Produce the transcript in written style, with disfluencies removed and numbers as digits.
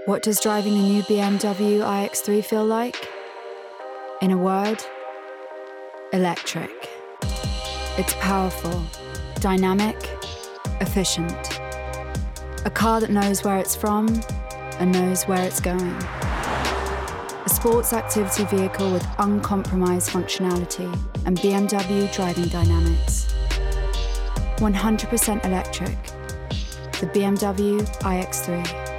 What does driving the new BMW iX3 feel like? In a word, electric. It's powerful, dynamic, efficient. A car that knows where it's from and knows where it's going. A sports activity vehicle with uncompromised functionality and BMW driving dynamics. 100% electric. The BMW iX3.